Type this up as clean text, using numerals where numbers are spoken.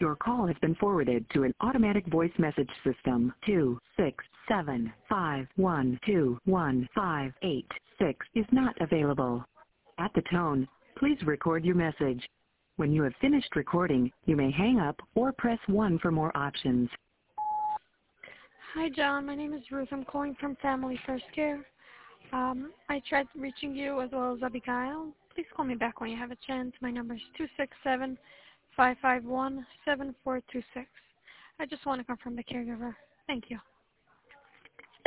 Your call has been forwarded to an automatic voice message system. 267-512-1586 is not available. At the tone, please record your message. When you have finished recording, you may hang up or press 1 for more options. Hi, John. My name is Ruth. I'm calling from Family First Care. I tried reaching you as well as Abigail. Please call me back when you have a chance. My number is 267-551-7426. I just want to confirm the caregiver. Thank you.